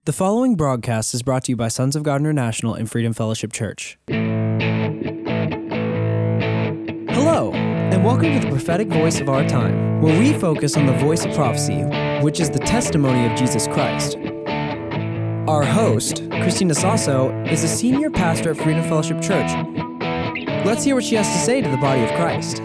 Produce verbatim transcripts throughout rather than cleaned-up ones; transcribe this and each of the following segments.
The following broadcast is brought to you by Sons of God International and Freedom Fellowship Church. Hello, and welcome to the prophetic voice of our time, where we focus on the voice of prophecy, which is the testimony of Jesus Christ. Our host, Christina Sasso, is a senior pastor at Freedom Fellowship Church. Let's hear what she has to say to the body of Christ.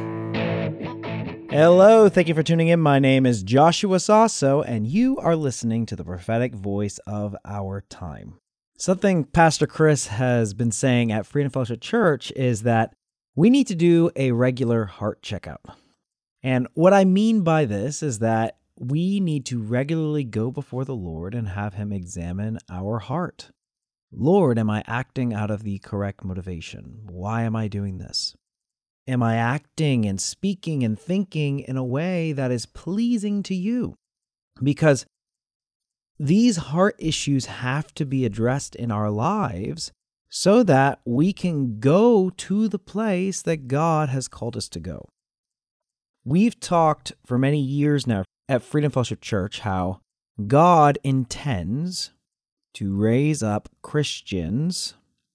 Hello, thank you for tuning in. My name is Joshua Sasso, and you are listening to the prophetic voice of our time. Something Pastor Chris has been saying at Freedom Fellowship Church is that we need to do a regular heart checkup. And what I mean by this is that we need to regularly go before the Lord and have Him examine our heart. Lord, am I acting out of the correct motivation? Why am I doing this? Am I acting and speaking and thinking in a way that is pleasing to you? Because these heart issues have to be addressed in our lives so that we can go to the place that God has called us to go. We've talked for many years now at Freedom Fellowship Church how God intends to raise up Christians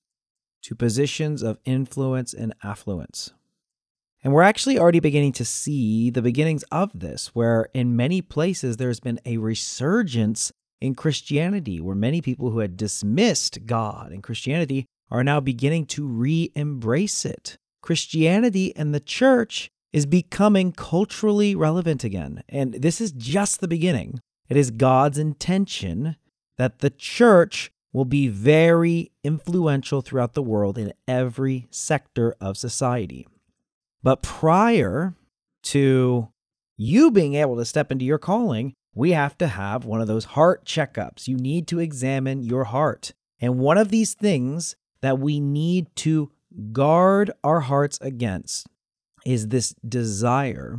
to positions of influence and affluence. And we're actually already beginning to see the beginnings of this, where in many places there's been a resurgence in Christianity, where many people who had dismissed God and Christianity are now beginning to re-embrace it. Christianity and the church is becoming culturally relevant again. And this is just the beginning. It is God's intention that the church will be very influential throughout the world in every sector of society. But prior to you being able to step into your calling, we have to have one of those heart checkups. You need to examine your heart. And one of these things that we need to guard our hearts against is this desire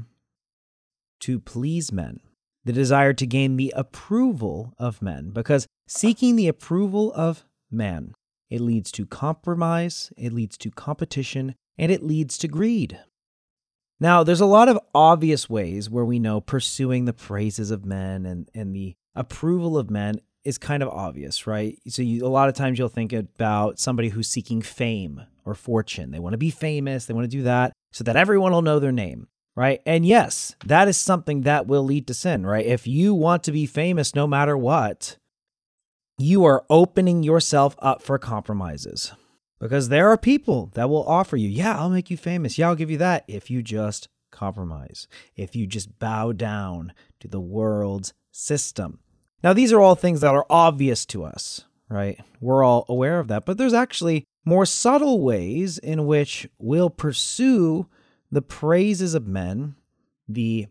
to please men, the desire to gain the approval of men. Because seeking the approval of man, it leads to compromise, it leads to competition, and it leads to greed. Now, there's a lot of obvious ways where we know pursuing the praises of men and, and the approval of men is kind of obvious, right? So you, a lot of times you'll think about somebody who's seeking fame or fortune. They want to be famous. They want to do that so that everyone will know their name, right? And yes, that is something that will lead to sin, right? If you want to be famous no matter what, you are opening yourself up for compromises. Because there are people that will offer you, yeah, I'll make you famous. Yeah, I'll give you that if you just compromise, if you just bow down to the world's system. Now, these are all things that are obvious to us, right? We're all aware of that. But there's actually more subtle ways in which we'll pursue the praises of men, the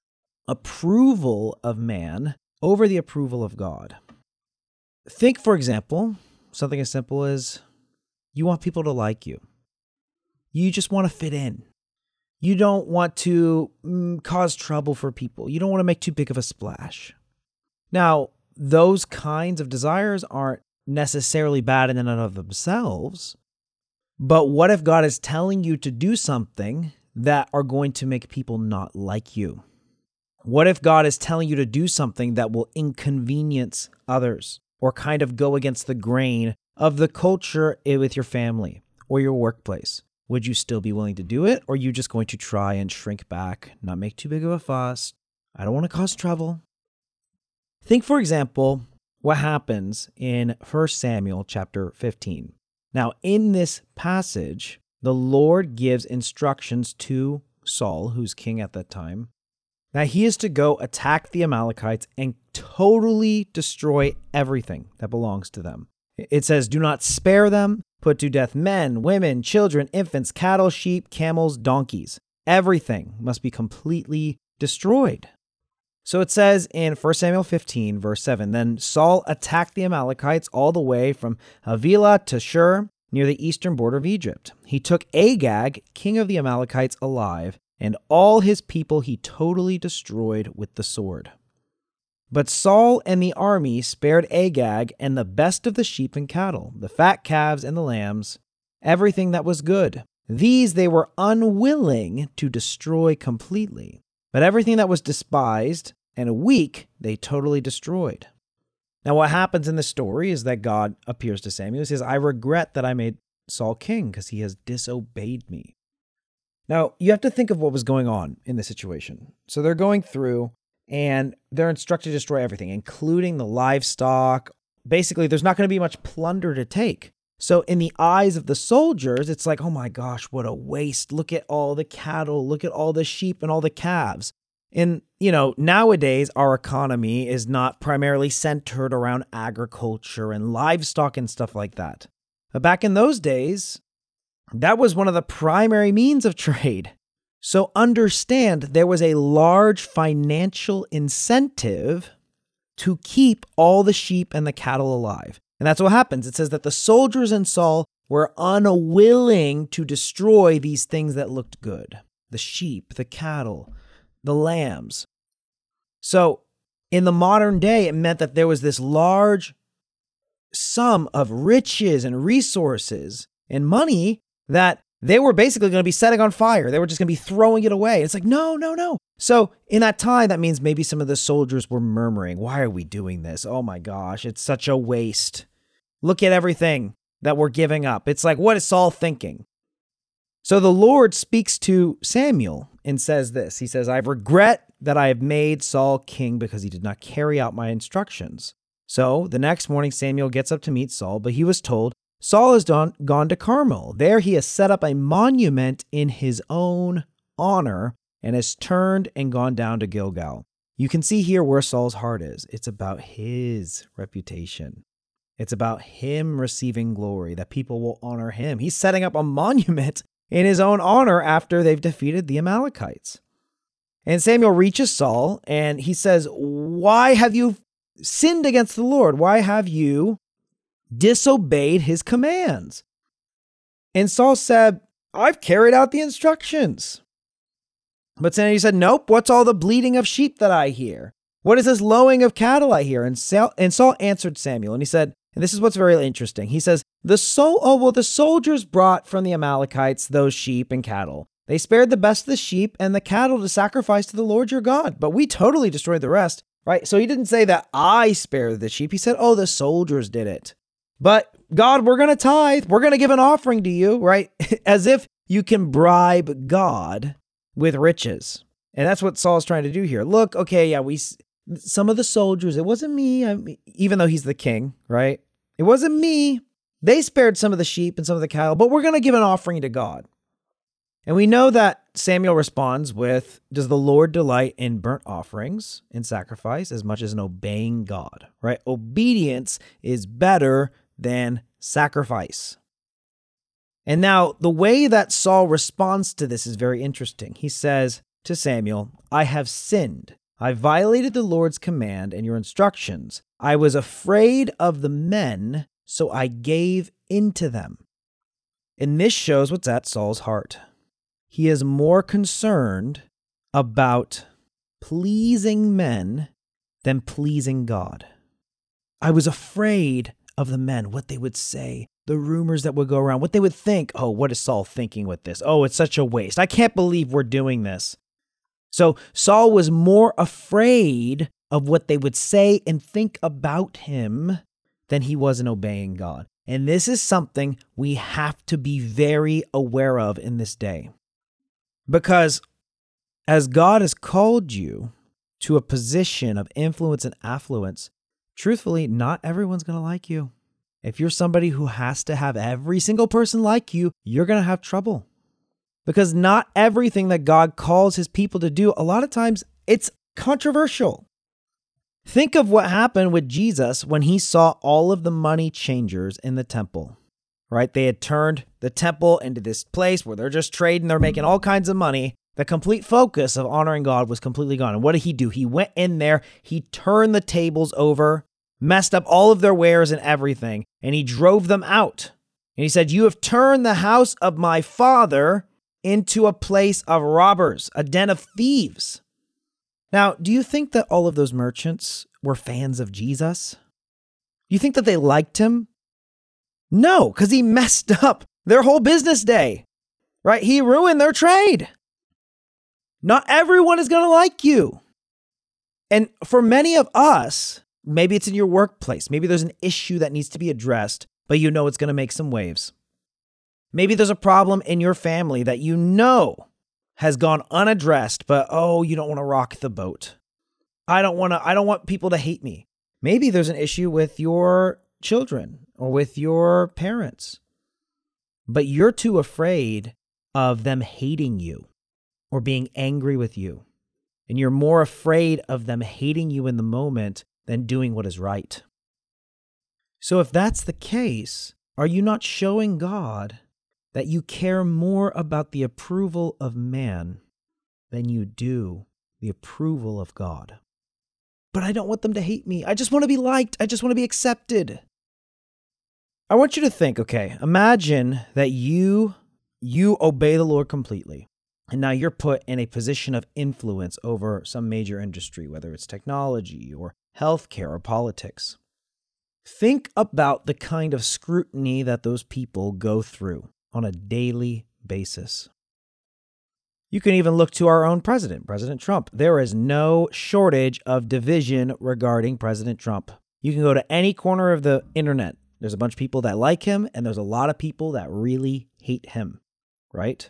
approval of man over the approval of God. Think, for example, something as simple as you want people to like you. You just want to fit in. You don't want to mm, cause trouble for people. You don't want to make too big of a splash. Now, those kinds of desires aren't necessarily bad in and of themselves, but what if God is telling you to do something that are going to make people not like you? What if God is telling you to do something that will inconvenience others or kind of go against the grain of the culture with your family or your workplace? Would you still be willing to do it? Or are you just going to try and shrink back, not make too big of a fuss? I don't want to cause trouble. Think, for example, what happens in First Samuel chapter fifteen. Now, in this passage, the Lord gives instructions to Saul, who's king at that time, that he is to go attack the Amalekites and totally destroy everything that belongs to them. It says, do not spare them, put to death men, women, children, infants, cattle, sheep, camels, donkeys. Everything must be completely destroyed. So it says in First Samuel fifteen, verse seven, then Saul attacked the Amalekites all the way from Havilah to Shur, near the eastern border of Egypt. He took Agag, king of the Amalekites, alive, and all his people he totally destroyed with the sword. But Saul and the army spared Agag and the best of the sheep and cattle, the fat calves and the lambs, everything that was good. These they were unwilling to destroy completely, but everything that was despised and weak they totally destroyed. Now, what happens in the story is that God appears to Samuel. He says, I regret that I made Saul king because he has disobeyed me. Now, you have to think of what was going on in this situation. So they're going through and they're instructed to destroy everything, including the livestock. Basically, there's not going to be much plunder to take. So in the eyes of the soldiers, it's like, oh my gosh, what a waste. Look at all the cattle. Look at all the sheep and all the calves. And, you know, nowadays, our economy is not primarily centered around agriculture and livestock and stuff like that. But back in those days, that was one of the primary means of trade. So understand there was a large financial incentive to keep all the sheep and the cattle alive. And that's what happens. It says that the soldiers and Saul were unwilling to destroy these things that looked good. The sheep, the cattle, the lambs. So in the modern day, it meant that there was this large sum of riches and resources and money that they were basically going to be setting on fire. They were just going to be throwing it away. It's like, no, no, no. So in that time, that means maybe some of the soldiers were murmuring, why are we doing this? Oh my gosh, it's such a waste. Look at everything that we're giving up. It's like, what is Saul thinking? So the Lord speaks to Samuel and says this. He says, I regret that I have made Saul king because he did not carry out my instructions. So the next morning, Samuel gets up to meet Saul, but he was told, Saul has gone, gone to Carmel. There he has set up a monument in his own honor and has turned and gone down to Gilgal. You can see here where Saul's heart is. It's about his reputation. It's about him receiving glory, that people will honor him. He's setting up a monument in his own honor after they've defeated the Amalekites. And Samuel reaches Saul and he says, why have you sinned against the Lord? Why have you disobeyed his commands? And Saul said, I've carried out the instructions. But Samuel said, nope, what's all the bleating of sheep that I hear? What is this lowing of cattle I hear? And Saul, and Saul answered Samuel and he said, and this is what's very interesting. He says, the sol- oh, well, the soldiers brought from the Amalekites those sheep and cattle. They spared the best of the sheep and the cattle to sacrifice to the Lord your God, but we totally destroyed the rest, right? So he didn't say that I spared the sheep. He said, oh, the soldiers did it. But God, we're going to tithe. We're going to give an offering to you, right? As if you can bribe God with riches. And that's what Saul's trying to do here. Look, okay, yeah, we... some of the soldiers, it wasn't me, I mean, even though he's the king, right? It wasn't me. They spared some of the sheep and some of the cattle, but we're going to give an offering to God. And we know that Samuel responds with, does the Lord delight in burnt offerings and sacrifice as much as in obeying God, right? Obedience is better than sacrifice. And now the way that Saul responds to this is very interesting. He says to Samuel, I have sinned. I violated the Lord's command and your instructions. I was afraid of the men, so I gave in to them. And this shows what's at Saul's heart. He is more concerned about pleasing men than pleasing God. I was afraid of the men, what they would say, the rumors that would go around, what they would think. Oh, what is Saul thinking with this? Oh, it's such a waste. I can't believe we're doing this. So Saul was more afraid of what they would say and think about him than he was in obeying God. And this is something we have to be very aware of in this day. Because as God has called you to a position of influence and affluence, truthfully, not everyone's going to like you. If you're somebody who has to have every single person like you, you're going to have trouble. Because not everything that God calls his people to do, a lot of times it's controversial. Think of what happened with Jesus when he saw all of the money changers in the temple, right? They had turned the temple into this place where they're just trading, they're making all kinds of money. The complete focus of honoring God was completely gone. And what did he do? He went in there, he turned the tables over, messed up all of their wares and everything, and he drove them out. And he said, you have turned the house of my father into a place of robbers, a den of thieves. Now, do you think that all of those merchants were fans of Jesus? Do you think that they liked him? No, because he messed up their whole business day, right? He ruined their trade. Not everyone is going to like you. And for many of us, Maybe it's in your workplace. Maybe there's an issue that needs to be addressed, but you know it's going to make some waves. Maybe there's a problem in your family that you know has gone unaddressed, but oh, you don't want to rock the boat. I don't want to, I don't want people to hate me. Maybe there's an issue with your children or with your parents, but you're too afraid of them hating you or being angry with you. And you're more afraid of them hating you in the moment than doing what is right. So if that's the case, are you not showing God that you care more about the approval of man than you do the approval of God? But I don't want them to hate me. I just want to be liked. I just want to be accepted. I want you to think, okay, imagine that you, you obey the Lord completely. And now you're put in a position of influence over some major industry, whether it's technology or healthcare or politics. Think about the kind of scrutiny that those people go through on a daily basis. You can even look to our own president, President Trump. There is no shortage of division regarding President Trump. You can go to any corner of the internet. There's a bunch of people that like him, and there's a lot of people that really hate him, right?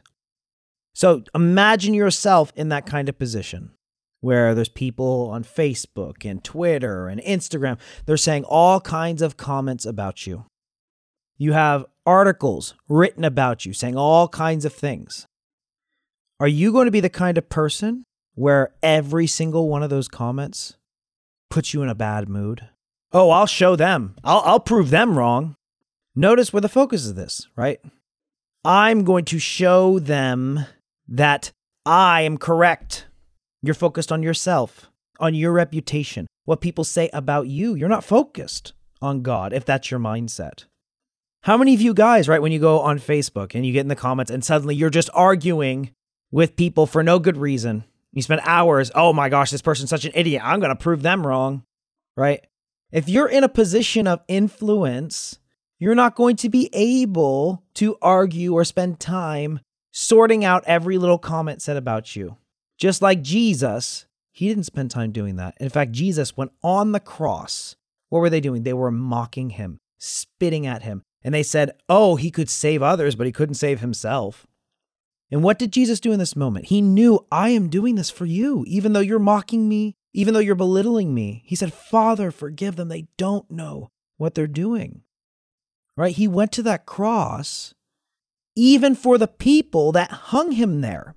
So imagine yourself in that kind of position where there's people on Facebook and Twitter and Instagram. They're saying all kinds of comments about you. You have articles written about you saying all kinds of things. Are you going to be the kind of person where every single one of those comments puts you in a bad mood? Oh, I'll show them. I'll, I'll prove them wrong. Notice where the focus is this, right? I'm going to show them that I am correct. You're focused on yourself, on your reputation, what people say about you. You're not focused on God if that's your mindset. How many of you guys, right, when you go on Facebook and you get in the comments and suddenly you're just arguing with people for no good reason. You spend hours, oh my gosh, this person's such an idiot. I'm going to prove them wrong, right? If you're in a position of influence, you're not going to be able to argue or spend time sorting out every little comment said about you. Just like Jesus, he didn't spend time doing that. In fact, Jesus went on the cross. What were they doing? They were mocking him, spitting at him. And they said, oh, he could save others, but he couldn't save himself. And what did Jesus do in this moment? He knew, I am doing this for you, even though you're mocking me, even though you're belittling me. He said, Father, forgive them. They don't know what they're doing. Right? He went to that cross even for the people that hung him there.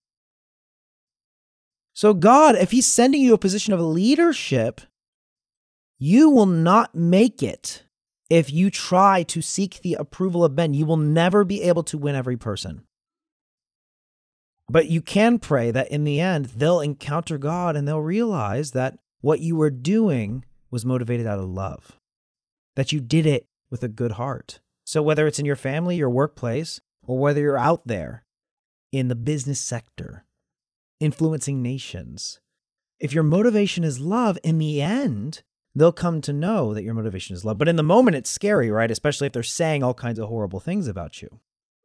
So God, if he's sending you a position of leadership, you will not make it if you try to seek the approval of men. You will never be able to win every person. But you can pray that in the end, they'll encounter God and they'll realize that what you were doing was motivated out of love, that you did it with a good heart. So whether it's in your family, your workplace, or whether you're out there in the business sector, influencing nations, if your motivation is love, in the end, they'll come to know that your motivation is love. But in the moment, it's scary, right? Especially if they're saying all kinds of horrible things about you.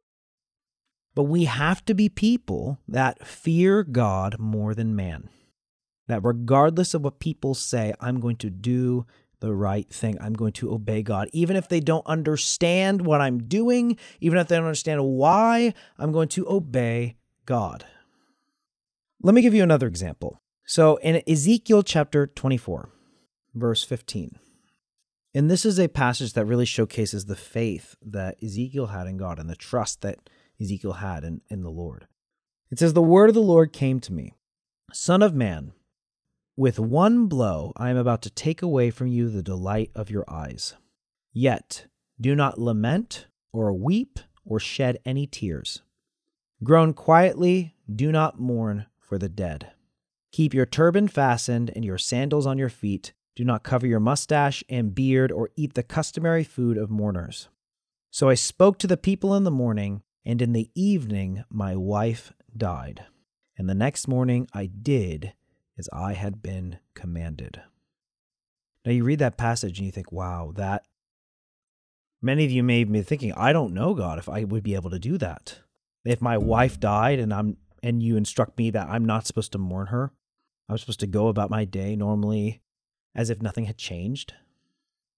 But we have to be people that fear God more than man. That regardless of what people say, I'm going to do the right thing. I'm going to obey God. Even if they don't understand what I'm doing, even if they don't understand why, I'm going to obey God. Let me give you another example. So in Ezekiel chapter twenty-four, verse fifteen, and this is a passage that really showcases the faith that Ezekiel had in God and the trust that Ezekiel had in, in the Lord. It says, the word of the Lord came to me, Son of man, with one blow I am about to take away from you the delight of your eyes. Yet do not lament or weep or shed any tears. Groan quietly, do not mourn for the dead. Keep your turban fastened and your sandals on your feet. Do not cover your mustache and beard or eat the customary food of mourners. So I spoke to the people in the morning, and in the evening my wife died. And the next morning I did as I had been commanded. Now you read that passage and you think, wow, that... Many of you may be thinking, I don't know, God, if I would be able to do that. If my wife died and I'm and you instruct me that I'm not supposed to mourn her, I'm supposed to go about my day normally as if nothing had changed.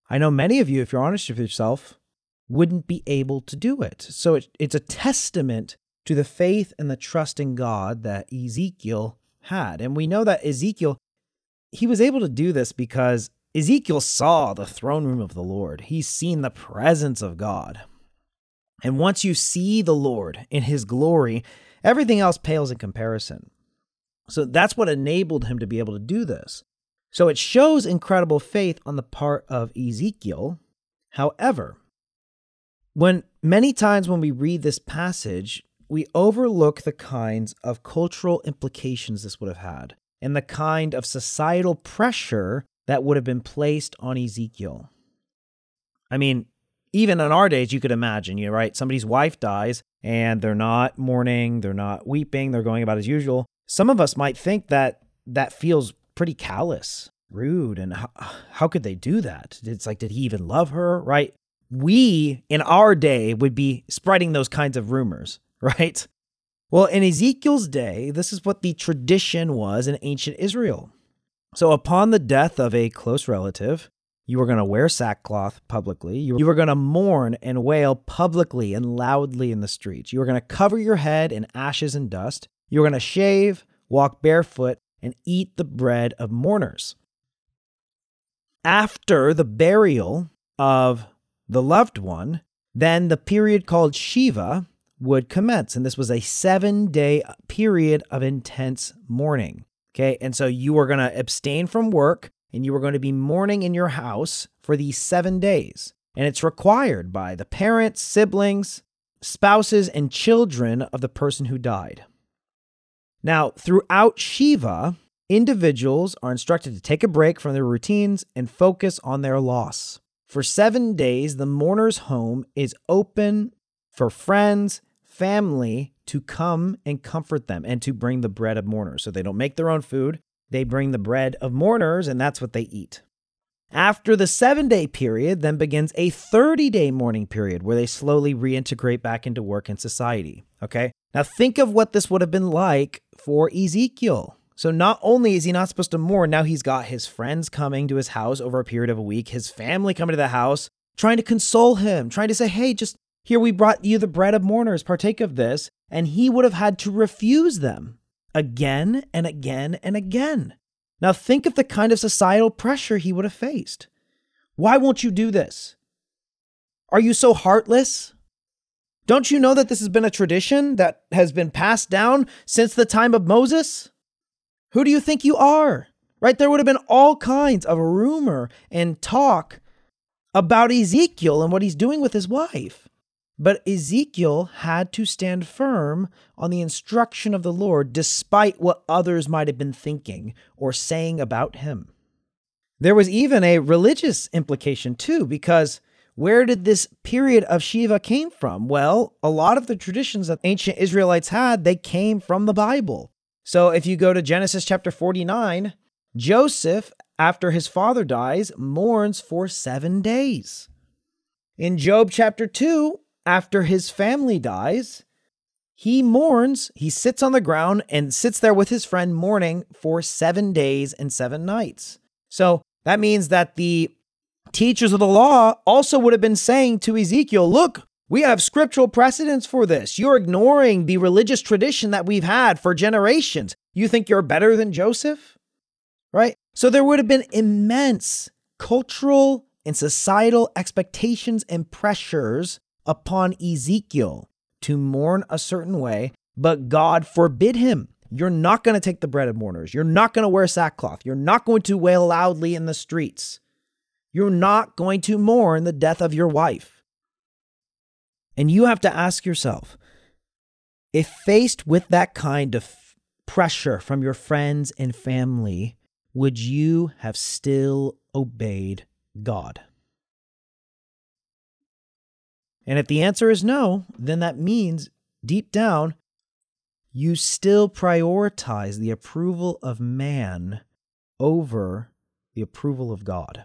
I know many of you, if you're honest with yourself, wouldn't be able to do it. So it, it's a testament to the faith and the trust in God that Ezekiel had. And we know that Ezekiel, he was able to do this because Ezekiel saw the throne room of the Lord. He's seen the presence of God. And once you see the Lord in his glory, everything else pales in comparison. So that's what enabled him to be able to do this. So it shows incredible faith on the part of Ezekiel. However, when many times when we read this passage, we overlook the kinds of cultural implications this would have had and the kind of societal pressure that would have been placed on Ezekiel. I mean, even in our days, you could imagine, you know, right? Somebody's wife dies and they're not mourning, they're not weeping, they're going about as usual. Some of us might think that that feels pretty callous, rude, and how, how could they do that? It's like, did he even love her, right? We, in our day, would be spreading those kinds of rumors, right? Well, in Ezekiel's day, this is what the tradition was in ancient Israel. So upon the death of a close relative, you were going to wear sackcloth publicly. You were going to mourn and wail publicly and loudly in the streets. You were going to cover your head in ashes and dust. You were going to shave, walk barefoot, and eat the bread of mourners. After the burial of the loved one, then the period called Shiva would commence. And this was a seven-day period of intense mourning. Okay, and so you were going to abstain from work, and you were going to be mourning in your house for these seven days. And it's required by the parents, siblings, spouses, and children of the person who died. Now, throughout Shiva, individuals are instructed to take a break from their routines and focus on their loss. For seven days, the mourner's home is open for friends, family to come and comfort them and to bring the bread of mourners. So they don't make their own food. They bring the bread of mourners, and that's what they eat. After the seven-day period, then begins a thirty-day mourning period where they slowly reintegrate back into work and society. Okay? Now think of what this would have been like for Ezekiel. So not only is he not supposed to mourn, now he's got his friends coming to his house over a period of a week, his family coming to the house, trying to console him, trying to say, hey, just here, we brought you the bread of mourners, partake of this. And he would have had to refuse them again and again and again. Now think of the kind of societal pressure he would have faced. Why won't you do this? Are you so heartless? Don't you know that this has been a tradition that has been passed down since the time of Moses? Who do you think you are? Right? There would have been all kinds of rumor and talk about Ezekiel and what he's doing with his wife. But Ezekiel had to stand firm on the instruction of the Lord despite what others might have been thinking or saying about him. There was even a religious implication too, because where did this period of Shiva came from? Well, a lot of the traditions that ancient Israelites had, they came from the Bible. So if you go to Genesis chapter forty-nine, Joseph, after his father dies, mourns for seven days. In Job chapter two, after his family dies, he mourns, he sits on the ground and sits there with his friend mourning for seven days and seven nights. So that means that the teachers of the law also would have been saying to Ezekiel, look, we have scriptural precedents for this. You're ignoring the religious tradition that we've had for generations. You think you're better than Joseph? Right? So there would have been immense cultural and societal expectations and pressures upon Ezekiel to mourn a certain way, but God forbid him. You're not going to take the bread of mourners. You're not going to wear sackcloth. You're not going to wail loudly in the streets. You're not going to mourn the death of your wife. And you have to ask yourself, if faced with that kind of pressure from your friends and family, would you have still obeyed God? And if the answer is no, then that means deep down, you still prioritize the approval of man over the approval of God.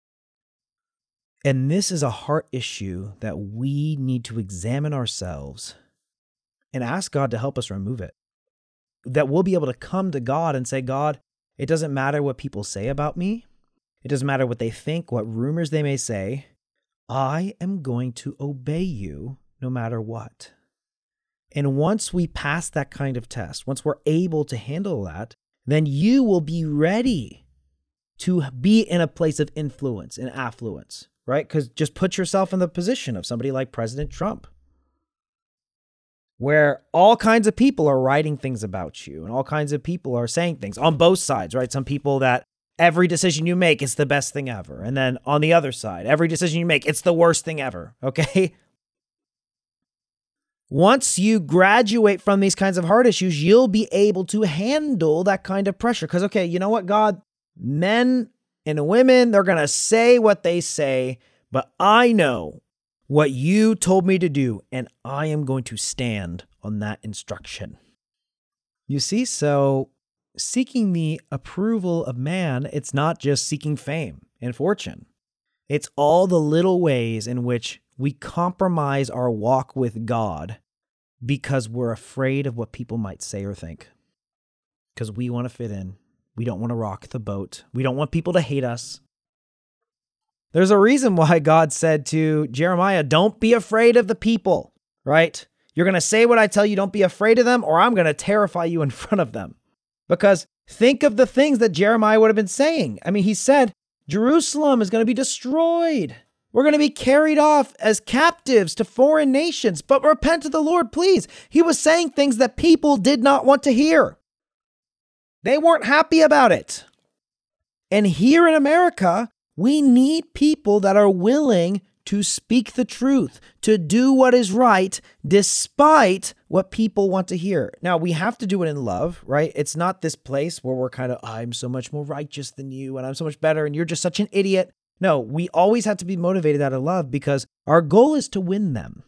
And this is a heart issue that we need to examine ourselves and ask God to help us remove it. That we'll be able to come to God and say, God, it doesn't matter what people say about me. It doesn't matter what they think, what rumors they may say. I am going to obey you no matter what. And once we pass that kind of test, once we're able to handle that, then you will be ready to be in a place of influence and affluence, right? Because just put yourself in the position of somebody like President Trump, where all kinds of people are writing things about you and all kinds of people are saying things on both sides, right? Some people that every decision you make is the best thing ever. And then on the other side, every decision you make, it's the worst thing ever, okay? Once you graduate from these kinds of hard issues, you'll be able to handle that kind of pressure. Because, okay, you know what, God? Men and women, they're going to say what they say, but I know what you told me to do, and I am going to stand on that instruction. You see, so seeking the approval of man, it's not just seeking fame and fortune. It's all the little ways in which we compromise our walk with God because we're afraid of what people might say or think. Because we want to fit in. We don't want to rock the boat. We don't want people to hate us. There's a reason why God said to Jeremiah, don't be afraid of the people, right? You're going to say what I tell you, don't be afraid of them, or I'm going to terrify you in front of them. Because think of the things that Jeremiah would have been saying. I mean, he said, Jerusalem is going to be destroyed. We're going to be carried off as captives to foreign nations, but repent to the Lord, please. He was saying things that people did not want to hear. They weren't happy about it. And here in America, we need people that are willing to speak the truth, to do what is right, despite what people want to hear. Now, we have to do it in love, right? It's not this place where we're kind of, I'm so much more righteous than you, and I'm so much better, and you're just such an idiot. No, we always have to be motivated out of love because our goal is to win them.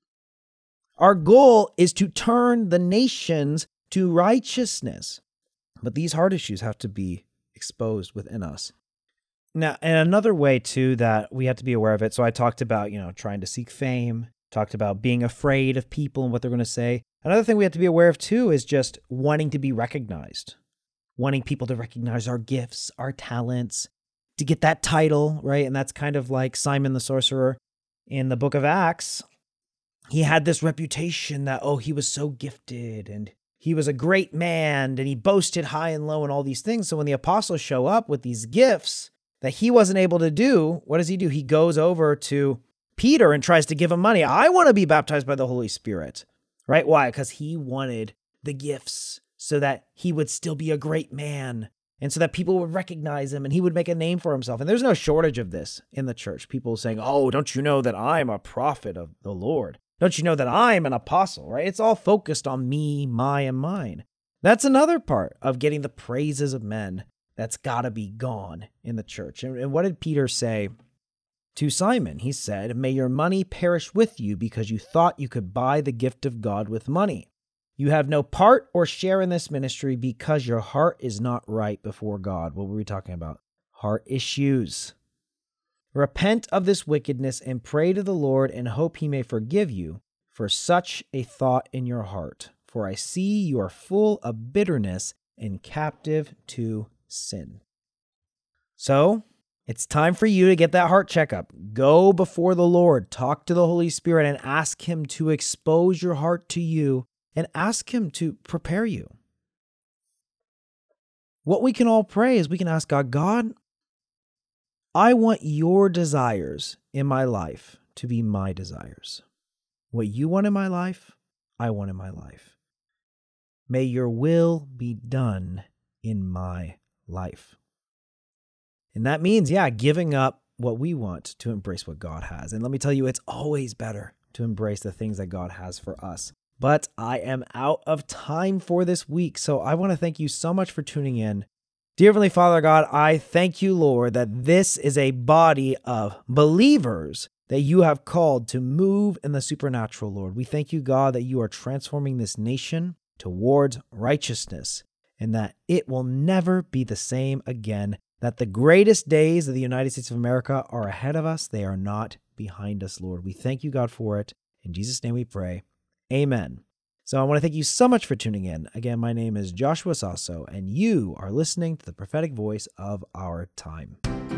Our goal is to turn the nations to righteousness. But these hard issues have to be exposed within us. Now, and another way too that we have to be aware of it. So I talked about, you know, trying to seek fame, talked about being afraid of people and what they're going to say. Another thing we have to be aware of too is just wanting to be recognized, wanting people to recognize our gifts, our talents, to get that title, right? And that's kind of like Simon the sorcerer in the book of Acts. He had this reputation that, oh, he was so gifted and he was a great man and he boasted high and low and all these things. So when the apostles show up with these gifts that he wasn't able to do, what does he do? He goes over to Peter and tries to give him money. I want to be baptized by the Holy Spirit, right? Why? Because he wanted the gifts so that he would still be a great man and so that people would recognize him and he would make a name for himself. And there's no shortage of this in the church. People saying, oh, don't you know that I'm a prophet of the Lord? Don't you know that I'm an apostle, right? It's all focused on me, my, and mine. That's another part of getting the praises of men that's got to be gone in the church. And, and what did Peter say to Simon? He said, may your money perish with you because you thought you could buy the gift of God with money. You have no part or share in this ministry because your heart is not right before God. What were we talking about? Heart issues. Repent of this wickedness and pray to the Lord and hope he may forgive you for such a thought in your heart. For I see you are full of bitterness and captive to sin. So it's time for you to get that heart checkup. Go before the Lord, talk to the Holy Spirit and ask him to expose your heart to you and ask him to prepare you. What we can all pray is we can ask God, God, I want your desires in my life to be my desires. What you want in my life, I want in my life. May your will be done in my life. And that means, yeah, giving up what we want to embrace what God has. And let me tell you, it's always better to embrace the things that God has for us. But I am out of time for this week, so I want to thank you so much for tuning in. Dear Heavenly Father God, I thank you, Lord, that this is a body of believers that you have called to move in the supernatural, Lord. We thank you, God, that you are transforming this nation towards righteousness and that it will never be the same again, that the greatest days of the United States of America are ahead of us. They are not behind us, Lord. We thank you, God, for it. In Jesus' name we pray. Amen. So I want to thank you so much for tuning in. Again, my name is Joshua Sasso, and you are listening to the prophetic voice of our time.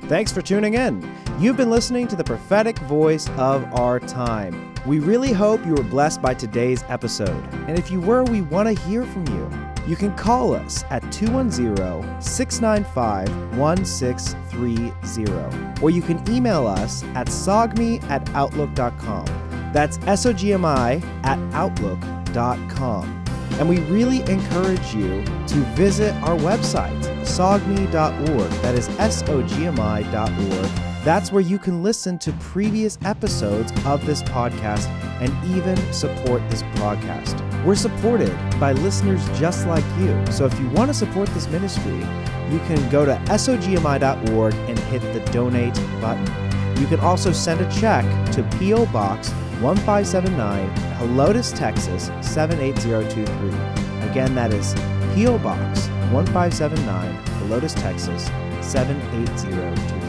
Thanks for tuning in. You've been listening to the prophetic voice of our time. We really hope you were blessed by today's episode. And if you were, we want to hear from you. You can call us at two one zero, six nine five, one six three zero, or you can email us at sogmi at outlook dot com. That's S O G M I at outlook dot com. And we really encourage you to visit our website, sogmi dot org. That is S O G M I dot org. That's where you can listen to previous episodes of this podcast and even support this podcast. We're supported by listeners just like you. So if you want to support this ministry, you can go to S O G M I dot org and hit the donate button. You can also send a check to P O Box one five seven nine, Helotes, Texas seven eight zero two three. Again, that is P O Box one five seven nine, Helotes, Texas seven eight zero two three.